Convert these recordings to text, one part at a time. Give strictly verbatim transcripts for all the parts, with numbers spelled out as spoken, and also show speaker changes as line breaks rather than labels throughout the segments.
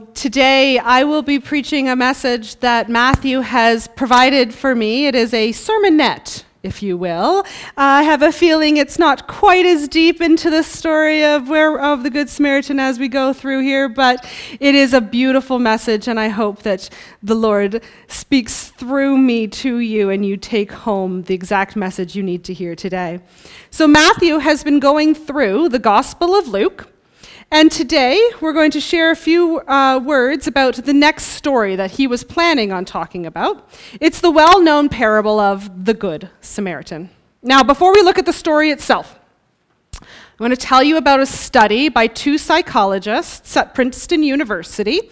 Today, I will be preaching a message that Matthew has provided for me. It is a sermonette, if you will. I have a feeling it's not quite as deep into the story of where of the Good Samaritan as we go through here, but it is a beautiful message, and I hope that the Lord speaks through me to you and you take home the exact message you need to hear today. So Matthew has been going through the Gospel of Luke. And today, we're going to share a few uh, words about the next story that he was planning on talking about. It's the well-known parable of the Good Samaritan. Now, before we look at the story itself, I'm going to tell you about a study by two psychologists at Princeton University,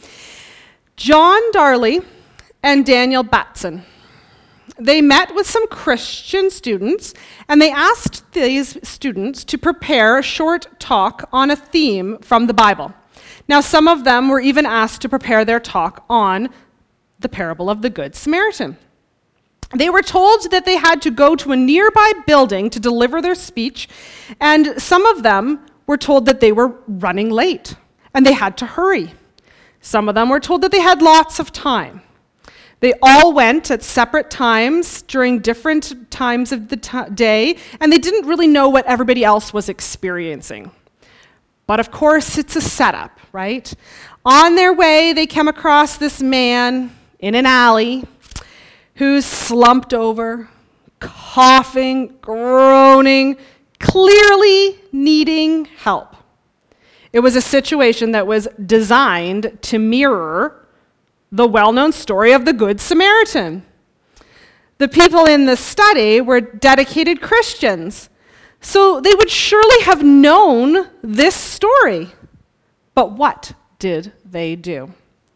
John Darley and Daniel Batson. They met with some Christian students, and they asked these students to prepare a short talk on a theme from the Bible. Now, some of them were even asked to prepare their talk on the parable of the Good Samaritan. They were told that they had to go to a nearby building to deliver their speech, and some of them were told that they were running late, and they had to hurry. Some of them were told that they had lots of time. They all went at separate times during different times of the t- day, and they didn't really know what everybody else was experiencing. But of course, it's a setup, right? On their way, they came across this man in an alley who's slumped over, coughing, groaning, clearly needing help. It was a situation that was designed to mirror the well-known story of the Good Samaritan. The people in the study were dedicated Christians, so they would surely have known this story. But what did they do?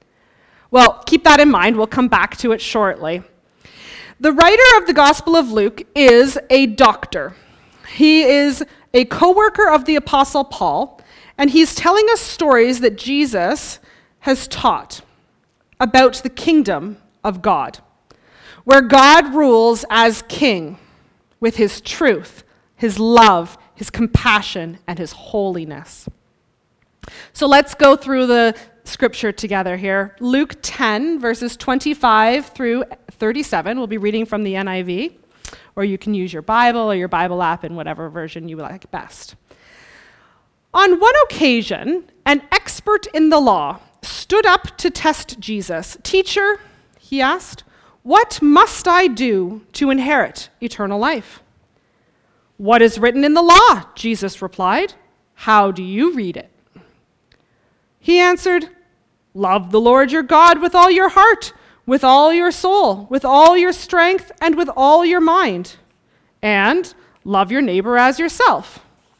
Well, keep that in mind. We'll come back to it shortly. The writer of the Gospel of Luke is a doctor. He is a co-worker of the Apostle Paul, and he's telling us stories that Jesus has taught about the kingdom of God, where God rules as king with his truth, his love, his compassion, and his holiness. So let's go through the scripture together here. Luke ten, verses twenty-five through thirty-seven. We'll be reading from the N I V, or you can use your Bible or your Bible app in whatever version you like best. On one occasion, an expert in the law stood up to test Jesus. "Teacher," he asked, "what must I do to inherit eternal life?" "What is written in the law?" Jesus replied. "How do you read it?" He answered, "Love the Lord your God with all your heart, with all your soul, with all your strength, and with all your mind. And love your neighbor as yourself."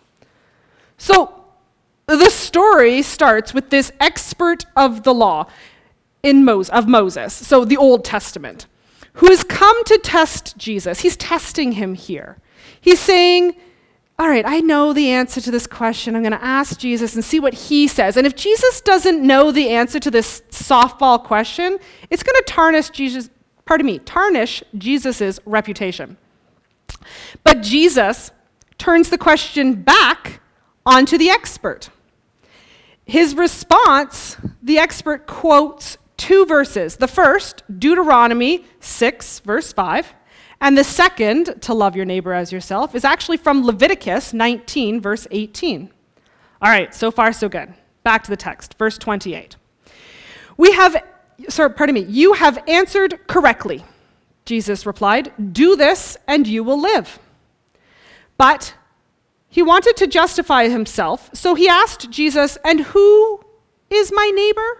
So, the story starts with this expert of the law in Moses, of Moses, so the Old Testament, who has come to test Jesus. He's testing him here. He's saying, all right, I know the answer to this question. I'm going to ask Jesus and see what he says. And if Jesus doesn't know the answer to this softball question, it's going to tarnish Jesus, pardon me, tarnish Jesus's reputation. But Jesus turns the question back onto the expert. His response, the expert quotes two verses. The first, Deuteronomy six, verse five, and the second, to love your neighbor as yourself, is actually from Leviticus nineteen, verse eighteen. All right, so far so good. Back to the text, verse twenty-eight. We have, sorry, pardon me, "You have answered correctly," Jesus replied. "Do this and you will live." But he wanted to justify himself, so he asked Jesus, "And who is my neighbor?"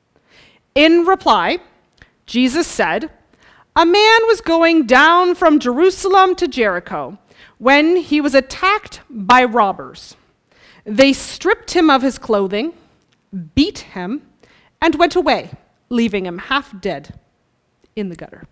In reply, Jesus said, "A man was going down from Jerusalem to Jericho when he was attacked by robbers. They stripped him of his clothing, beat him, and went away, leaving him half dead in the gutter.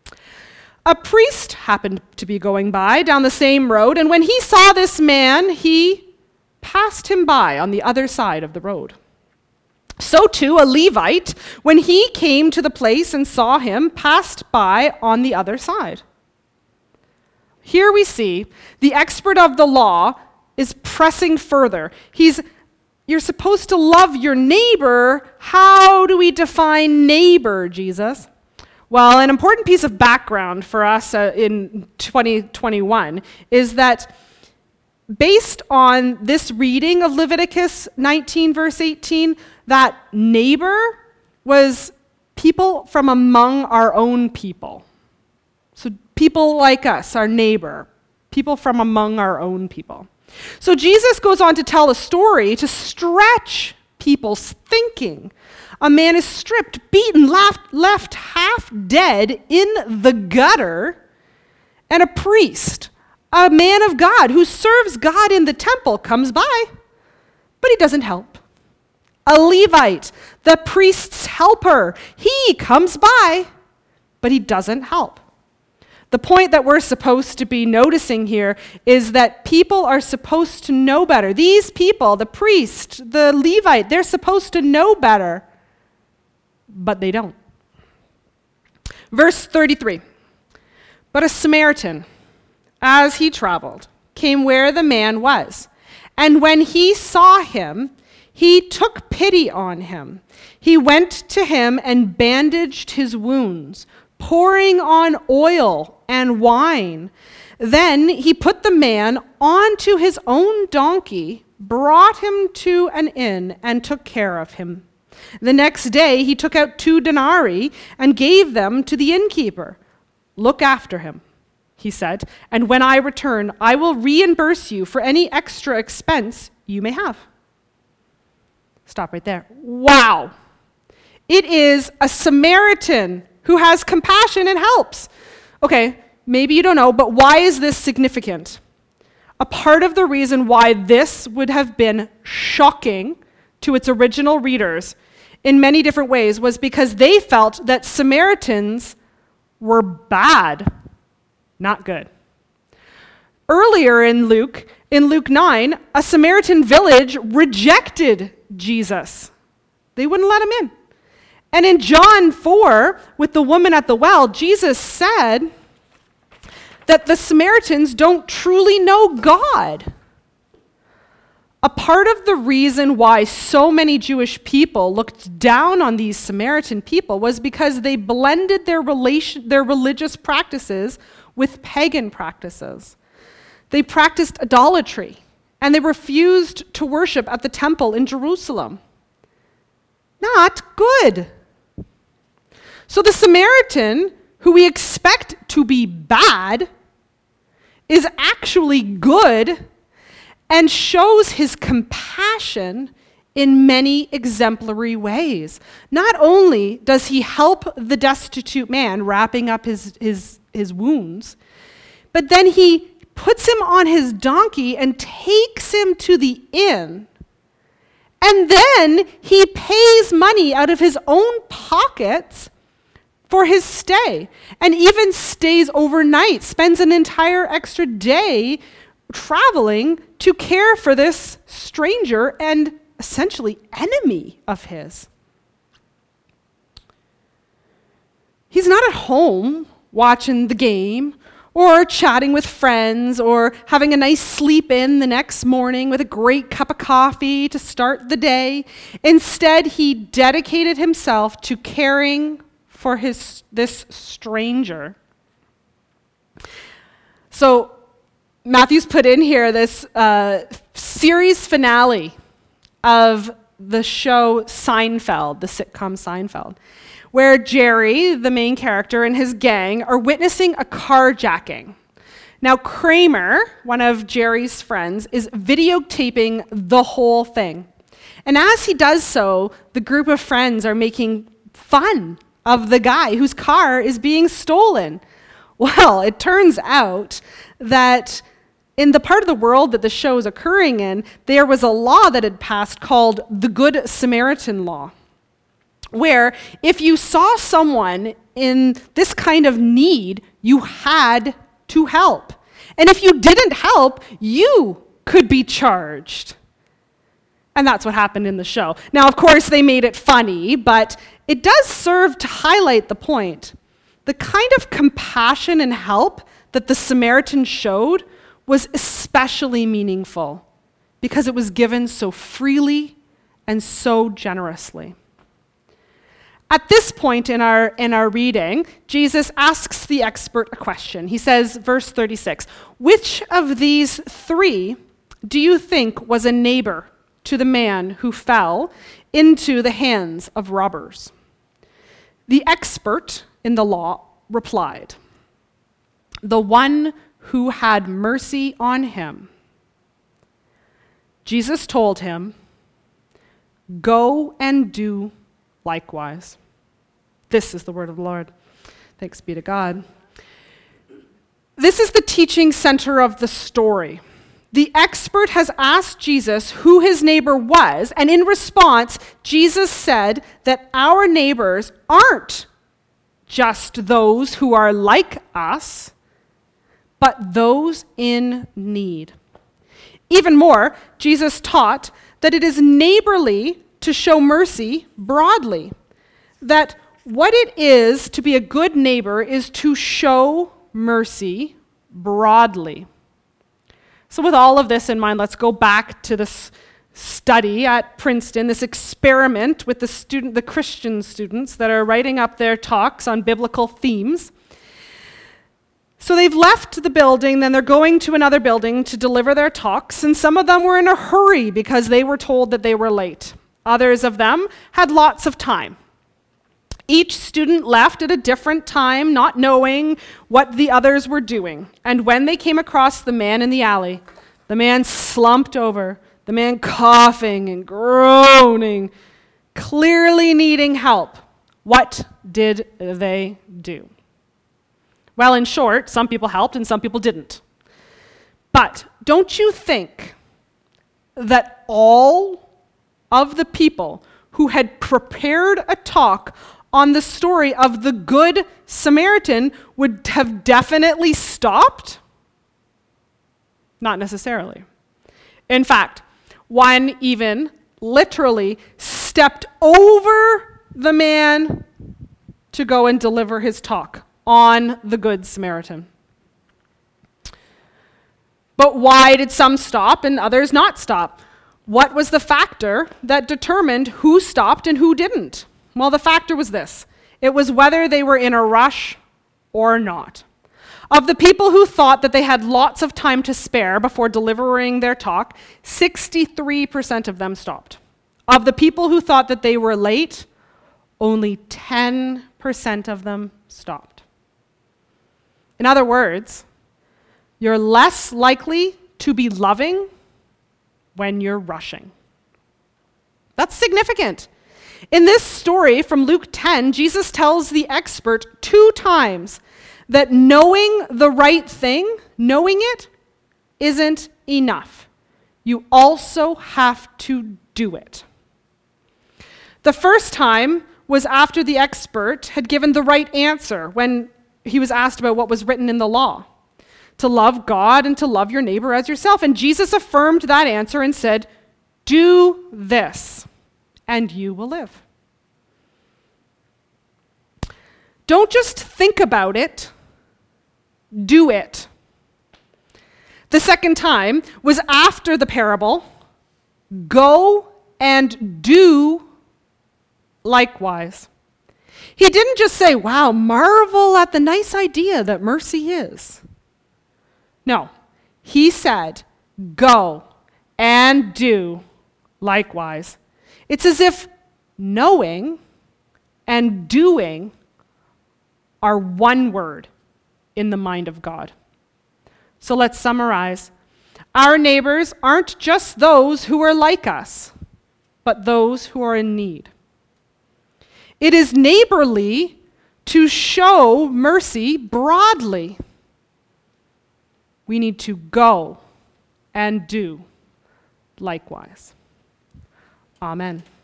A priest happened to be going by down the same road, and when he saw this man, he passed him by on the other side of the road. So too, a Levite, when he came to the place and saw him, passed by on the other side." Here we see the expert of the law is pressing further. He's you're supposed to love your neighbor. How do we define neighbor, Jesus? Well, an important piece of background for us uh, in twenty twenty-one is that based on this reading of Leviticus nineteen, verse eighteen, that neighbor was people from among our own people. So people like us, our neighbor, people from among our own people. So Jesus goes on to tell a story to stretch people's thinking. A man is stripped, beaten, left, left half dead in the gutter, and a priest, a man of God who serves God in the temple, comes by, but he doesn't help. A Levite, the priest's helper, he comes by, but he doesn't help. The point that we're supposed to be noticing here is that people are supposed to know better. These people, the priest, the Levite, they're supposed to know better, but they don't. Verse thirty-three, but a Samaritan, as he traveled, came where the man was, and when he saw him, he took pity on him. He went to him and bandaged his wounds, pouring on oil and wine. Then he put the man onto his own donkey, brought him to an inn, and took care of him. The next day he took out two denarii and gave them to the innkeeper. Look after him, he said, and when I return, I will reimburse you for any extra expense you may have. Stop right there. Wow. It is a Samaritan who has compassion and helps. Okay, maybe you don't know, but why is this significant? A part of the reason why this would have been shocking to its original readers in many different ways was because they felt that Samaritans were bad, not good. Earlier in Luke, in Luke nine, a Samaritan village rejected Jesus. They wouldn't let him in. And in John four, with the woman at the well, Jesus said that the Samaritans don't truly know God. A part of the reason why so many Jewish people looked down on these Samaritan people was because they blended their relation, their religious practices with pagan practices. They practiced idolatry, and they refused to worship at the temple in Jerusalem. Not good. So the Samaritan, who we expect to be bad, is actually good and shows his compassion in many exemplary ways. Not only does he help the destitute man wrapping up his, his, his wounds, but then he puts him on his donkey and takes him to the inn. And then he pays money out of his own pockets for his stay, and even stays overnight, spends an entire extra day traveling to care for this stranger and essentially enemy of his. He's not at home watching the game or chatting with friends or having a nice sleep in the next morning with a great cup of coffee to start the day. Instead, he dedicated himself to caring for his this stranger. So Matthew's put in here this uh, series finale of the show Seinfeld, the sitcom Seinfeld, where Jerry, the main character, and his gang are witnessing a carjacking. Now, Kramer, one of Jerry's friends, is videotaping the whole thing. And as he does so, the group of friends are making fun of the guy whose car is being stolen. Well, it turns out that in the part of the world that the show is occurring in, there was a law that had passed called the Good Samaritan Law, where if you saw someone in this kind of need, you had to help. And if you didn't help, you could be charged. And that's what happened in the show. Now, of course, they made it funny, but it does serve to highlight the point. The kind of compassion and help that the Samaritan showed was especially meaningful because it was given so freely and so generously. At this point in our, in our reading, Jesus asks the expert a question. He says, verse thirty-six, "Which of these three do you think was a neighbor to the man who fell into the hands of robbers?" The expert in the law replied, "The one who had mercy on him." Jesus told him, "Go and do likewise." This is the word of the Lord. Thanks be to God. This is the teaching center of the story. The expert has asked Jesus who his neighbor was, and in response, Jesus said that our neighbors aren't just those who are like us, but those in need. Even more, Jesus taught that it is neighborly to show mercy broadly, that what it is to be a good neighbor is to show mercy broadly. So with all of this in mind, let's go back to this study at Princeton, this experiment with the student, the Christian students that are writing up their talks on biblical themes. So they've left the building, then they're going to another building to deliver their talks, and some of them were in a hurry because they were told that they were late. Others of them had lots of time. Each student left at a different time, not knowing what the others were doing. And when they came across the man in the alley, the man slumped over, the man coughing and groaning, clearly needing help. What did they do? Well, in short, some people helped and some people didn't. But don't you think that all of the people who had prepared a talk on the story of the Good Samaritan would have definitely stopped? Not necessarily. In fact, one even literally stepped over the man to go and deliver his talk on the Good Samaritan. But why did some stop and others not stop? What was the factor that determined who stopped and who didn't? Well, the factor was this. It was whether they were in a rush or not. Of the people who thought that they had lots of time to spare before delivering their talk, sixty-three percent of them stopped. Of the people who thought that they were late, only ten percent of them stopped. In other words, you're less likely to be loving when you're rushing. That's significant. In this story from Luke ten, Jesus tells the expert two times that knowing the right thing, knowing it, isn't enough. You also have to do it. The first time was after the expert had given the right answer when he was asked about what was written in the law, to love God and to love your neighbor as yourself. And Jesus affirmed that answer and said, "Do this, and you will live." Don't just think about it, do it. The second time was after the parable, "Go and do likewise." He didn't just say, "Wow, marvel at the nice idea that mercy is." No, he said, "Go and do likewise." It's as if knowing and doing are one word in the mind of God. So let's summarize. Our neighbors aren't just those who are like us, but those who are in need. It is neighborly to show mercy broadly. We need to go and do likewise. Amen.